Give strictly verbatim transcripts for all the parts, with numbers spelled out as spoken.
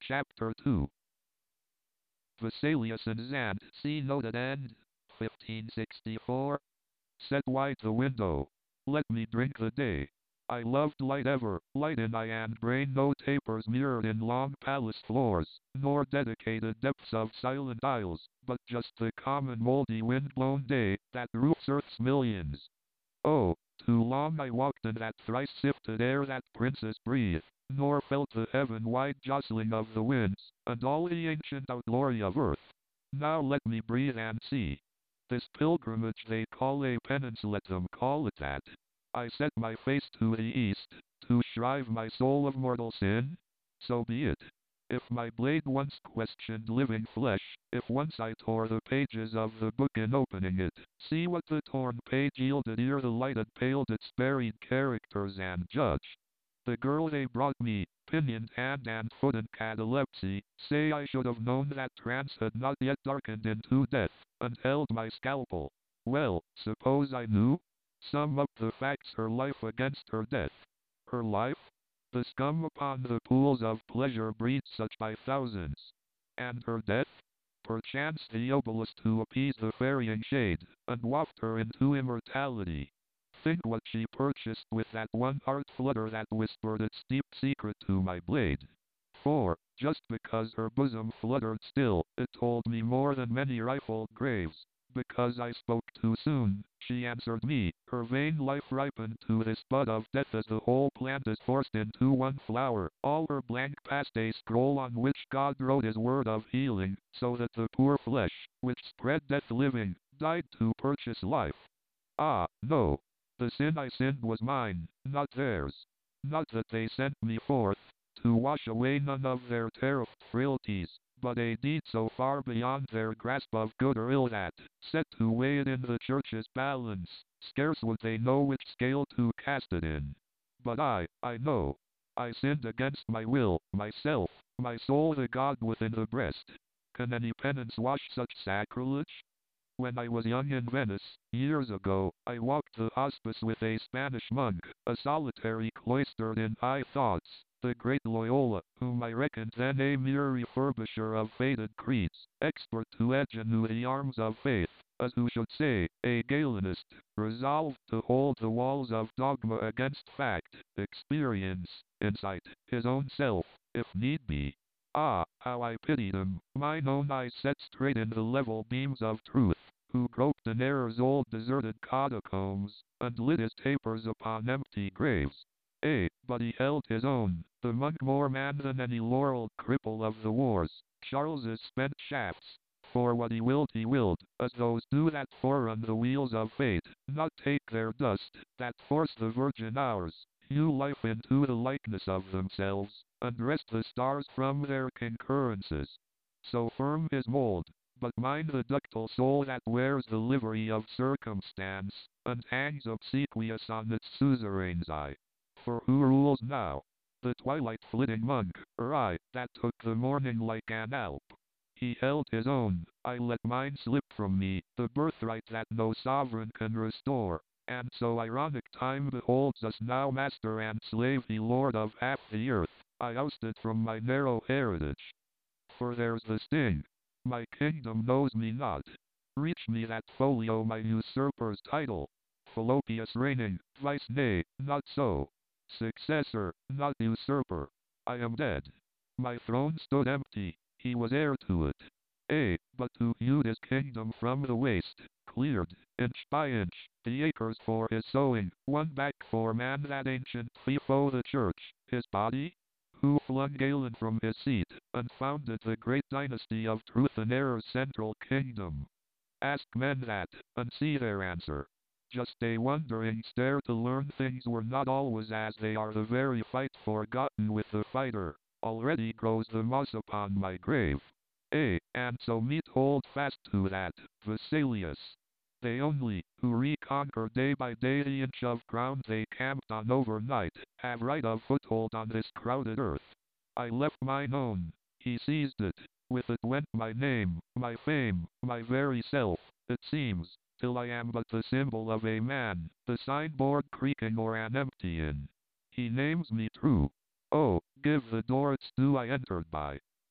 Chapter two. Vesalius and Zant, see noted end, fifteen sixty-four. Set wide the window. Let me drink the day. I loved light ever, light in eye and brain, no tapers mirrored in long palace floors, nor dedicated depths of silent aisles, but just the common moldy wind-blown day, that roofs earth's millions. Oh, too long I walked in that thrice-sifted air that princes breathe, nor felt the heaven-wide jostling of the winds, and all the ancient outglory of earth. Now let me breathe and see. This pilgrimage they call a penance, let them call it that. I set my face to the east, to shrive my soul of mortal sin. So be it. If my blade once questioned living flesh, if once I tore the pages of the book in opening it, see what the torn page yielded ere the light had paled its buried characters, and judge. The girl they brought me, pinioned hand and foot in catalepsy, say I should have known that trance had not yet darkened into death, and held my scalpel. Well, suppose I knew? Sum up the facts: her life against her death. Her life? The scum upon the pools of pleasure breeds such by thousands. And her death? Perchance the obelisk to appease the ferrying shade, and waft her into immortality. Think what she purchased with that one heart flutter that whispered its deep secret to my blade. For, just because her bosom fluttered still, it told me more than many rifled graves. Because I spoke too soon, she answered me, her vain life ripened to this bud of death as the whole plant is forced into one flower, all her blank past a scroll on which God wrote his word of healing, so that the poor flesh, which spread death living, died to purchase life. Ah, no. The sin I sinned was mine, not theirs. Not that they sent me forth, to wash away none of their tariffed frailties, but a deed so far beyond their grasp of good or ill that, set to weigh it in the church's balance, scarce would they know which scale to cast it in. But I, I know. I sinned against my will, myself, my soul, the God within the breast. Can any penance wash such sacrilege? When I was young in Venice, years ago, I walked the hospice with a Spanish monk, a solitary cloistered in high thoughts, the great Loyola, whom I reckoned then a mere refurbisher of faded creeds, expert to edge anew the arms of faith, as who should say, a Galenist, resolved to hold the walls of dogma against fact, experience, insight, his own self, if need be. Ah, how I pitied him, mine own eyes set straight in the level beams of truth, who groped in error's old deserted catacombs, and lit his tapers upon empty graves. Eh, but he held his own, the monk more man than any laureled cripple of the wars, Charles's spent shafts, for what he willed he willed, as those do that forerun the wheels of fate, not take their dust, that force the virgin hours, hew life into the likeness of themselves, and wrest the stars from their concurrences. So firm his mold, but mine the ductile soul that wears the livery of circumstance, and hangs obsequious on its suzerain's eye. For who rules now? The twilight-flitting monk, or I, that took the morning like an Alp? He held his own, I let mine slip from me, the birthright that no sovereign can restore. And so ironic time beholds us now, master and slave, he lord of half the earth, I ousted from my narrow heritage. For there's the sting. My kingdom knows me not. Reach me that folio, my usurper's title. Fallopius reigning, vice nay, not so. Successor, not usurper. I am dead. My throne stood empty, he was heir to it. Eh, but who hewed his kingdom from the waste, cleared, inch by inch, the acres for his sowing, won back for man that ancient fief o' the church, his body? Who flung Galen from his seat, and founded the great dynasty of truth and error's central kingdom? Ask men that, and see their answer. Just a wondering stare to learn things were not always as they are, the very fight forgotten with the fighter. Already grows the moss upon my grave. Eh, and so meet hold fast to that, Vesalius. They only, who reconquer day by day the inch of ground they camped on overnight, have right of foothold on this crowded earth. I left mine own, he seized it, with it went my name, my fame, my very self, it seems, till I am but the symbol of a man, the signboard creaking or an empty inn. He names me true. Oh, give the door its due I entered by.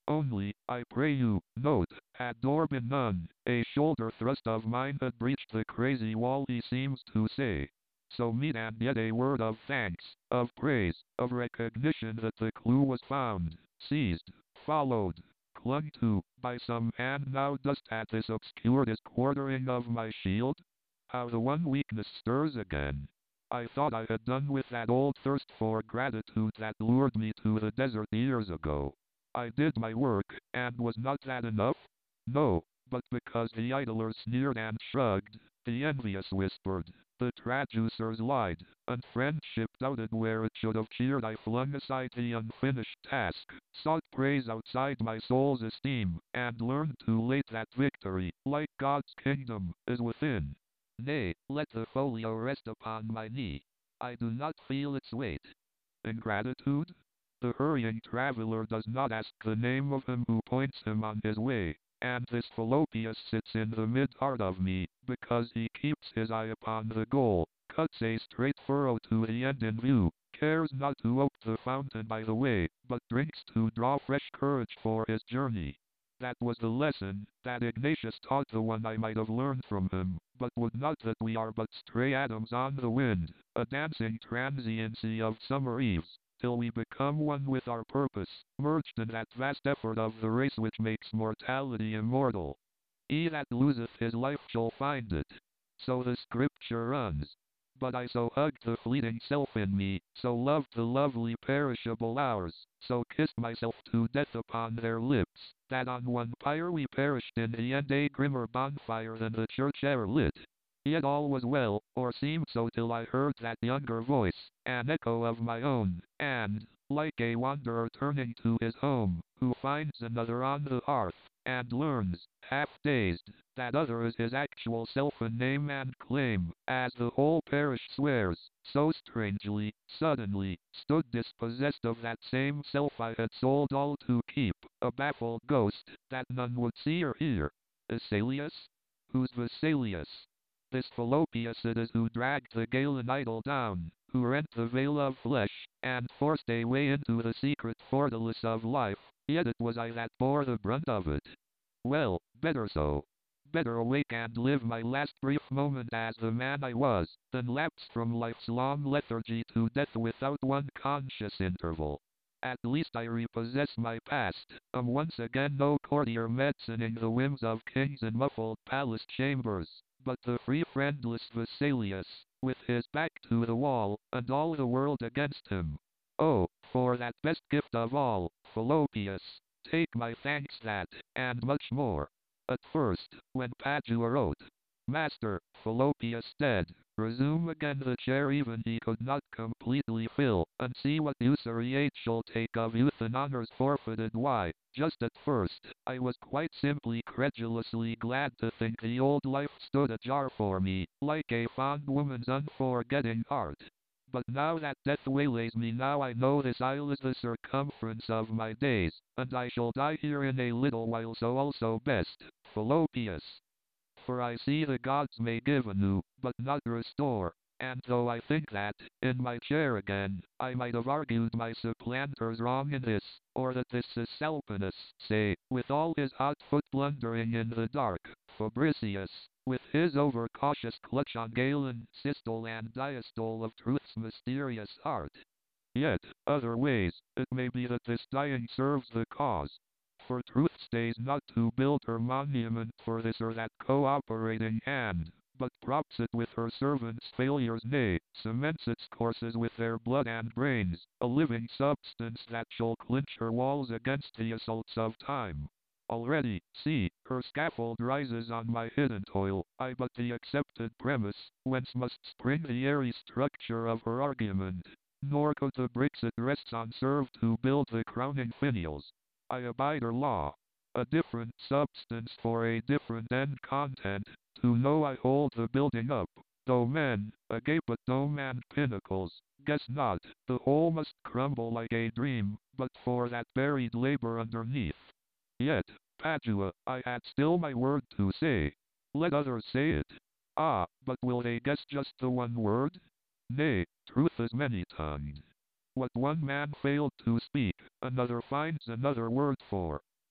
Only, I pray you, note, had door been none, a shoulder thrust of mine had breached the crazy wall he seems to say. So meet and yet a word of thanks, of praise, of recognition that the clue was found, seized, followed, clung to, by some hand now dust at this obscure disquartering of my shield? How the one weakness stirs again. I thought I had done with that old thirst for gratitude that lured me to the desert years ago. I did my work, and was not that enough? No, but because the idlers sneered and shrugged, the envious whispered, the traducers lied, and friendship doubted where it should have cheered, I flung aside the unfinished task, sought praise outside my soul's esteem, and learned too late that victory, like God's kingdom, is within. Nay, let the folio rest upon my knee. I do not feel its weight. Ingratitude? The hurrying traveler does not ask the name of him who points him on his way, and this Fallopius sits in the mid-heart of me, because he keeps his eye upon the goal, cuts a straight furrow to the end in view, cares not to ope the fountain by the way, but drinks to draw fresh courage for his journey. That was the lesson that Ignatius taught, the one I might have learned from him, but would not, that we are but stray atoms on the wind, a dancing transiency of summer eves, till we become one with our purpose, merged in that vast effort of the race which makes mortality immortal. He that loseth his life shall find it. So the scripture runs. But I so hugged the fleeting self in me, so loved the lovely perishable hours, so kissed myself to death upon their lips, that on one pyre we perished in the end, a grimmer bonfire than the church e'er lit. Yet all was well, or seemed so, till I heard that younger voice, an echo of my own, and, like a wanderer turning to his home, who finds another on the hearth, and learns, half dazed, that other is his actual self in name and claim, as the whole parish swears, so strangely, suddenly, stood dispossessed of that same self I had sold all to keep, a baffled ghost, that none would see or hear. Vesalius? Who's Vesalius? This Fallopius it is who dragged the Galen idol down, who rent the veil of flesh, and forced a way into the secret fortalice of life, yet it was I that bore the brunt of it. Well, better so. Better awake and live my last brief moment as the man I was, than lapse from life's long lethargy to death without one conscious interval. At least I repossess my past, am once again no courtier medicining the whims of kings in muffled palace chambers, but the free friendless Vesalius, with his back to the wall, and all the world against him. Oh, for that best gift of all, Fallopius, take my thanks, that, and much more. At first, when Padua wrote, Master, Fallopius dead, resume again the chair even he could not completely fill, and see what usury age shall take of youth and honors forfeited. Why, just at first, I was quite simply credulously glad to think the old life stood ajar for me, like a fond woman's unforgetting heart. But now that death waylays me, now I know this isle is the circumference of my days, and I shall die here in a little while, so also best, Fallopius. For I see the gods may give anew, but not restore, and though I think that, in my chair again, I might have argued my supplanters wrong in this, or that this Cisalpinus, say, with all his hot foot blundering in the dark, Fabricius, with his overcautious clutch on Galen, systole and diastole of truth's mysterious art. Yet, other ways, it may be that this dying serves the cause. For truth stays not to build her monument for this or that cooperating hand, but props it with her servants' failures, nay, cements its courses with their blood and brains, a living substance that shall clinch her walls against the assaults of time. Already, see, her scaffold rises on my hidden toil, I but the accepted premise, whence must spring the airy structure of her argument, nor could the bricks it rests on serve to build the crowning finials. I abide her law, a different substance for a different end content, to know I hold the building up, though men, agape at dome and pinnacles, guess not, the whole must crumble like a dream, but for that buried labor underneath. Yet, Padua, I had still my word to say. Let others say it. Ah, but will they guess just the one word? Nay, truth is many-tongued. What one man failed to speak, another finds another word for.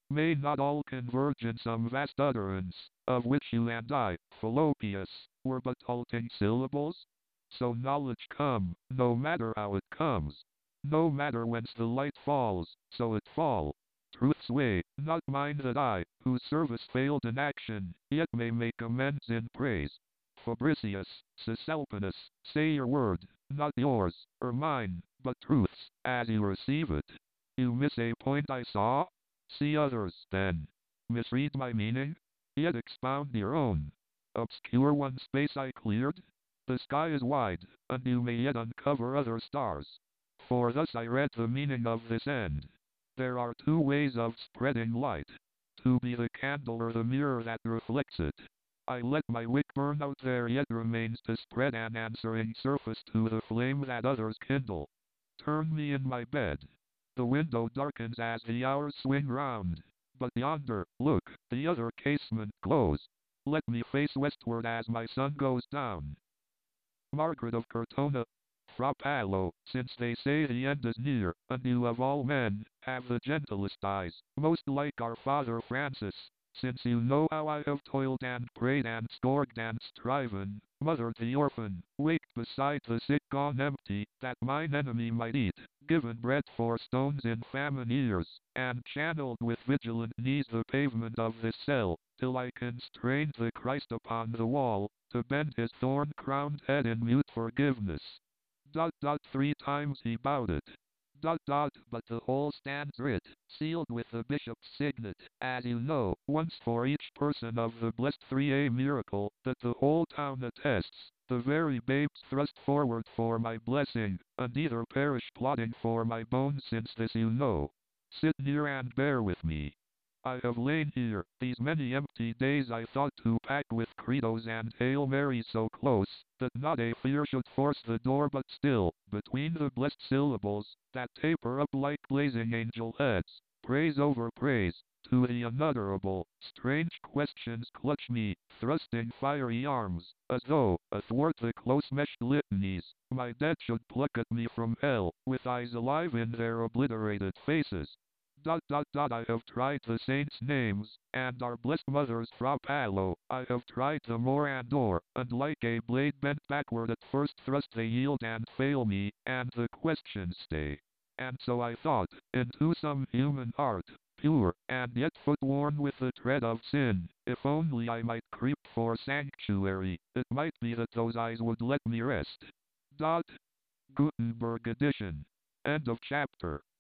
May not all converge in some vast utterance, of which you and I, Fallopius, were but halting syllables? So knowledge come, no matter how it comes, no matter whence the light falls, so it fall. Truth's way, not mine that I, whose service failed in action, yet may make amends in praise. Fabricius, Cisalpinus, say your word, not yours, or mine, but truth's, as you receive it. You miss a point I saw? See others, then. Misread my meaning? Yet expound your own. Obscure one space I cleared? The sky is wide, and you may yet uncover other stars. For thus I read the meaning of this end. There are two ways of spreading light. To be the candle or the mirror that reflects it. I let my wick burn out, there yet remains to spread an answering surface to the flame that others kindle. Turn me in my bed. The window darkens as the hours swing round. But yonder, look, the other casement glows. Let me face westward as my sun goes down. Margaret of Cortona, Fra Paolo, since they say the end is near, and you of all men, have the gentlest eyes, most like our Father Francis, since you know how I have toiled and prayed and scourged and striven, mothered the orphan, waked beside the sick gone empty, that mine enemy might eat, given bread for stones in famine years, and channeled with vigilant knees the pavement of this cell, till I constrained the Christ upon the wall, to bend his thorn-crowned head in mute forgiveness. Dot dot three times he bowed it. Dot dot but the whole stands writ, sealed with the bishop's signet, as you know, once for each person of the blessed three a miracle, that the whole town attests, the very babes thrust forward for my blessing, and either perish plotting for my bones, since this you know. Sit near and bear with me. I have lain here, these many empty days I thought to pack with credos and Hail Marys so close, that not a fear should force the door, but still, between the blessed syllables, that taper up like blazing angel heads, praise over praise, to the unutterable, strange questions clutch me, thrusting fiery arms, as though, athwart the close-meshed litanies, my dead should pluck at me from hell, with eyes alive in their obliterated faces. Dot dot dot I have tried the saints' names, and our blessed mother's Fra Paolo, I have tried them o'er and o'er, and like a blade bent backward at first thrust they yield and fail me, and the questions stay. And so I thought, into some human heart, pure, and yet foot-worn with the tread of sin, if only I might creep for sanctuary, it might be that those eyes would let me rest. Dot. Gutenberg edition. End of chapter.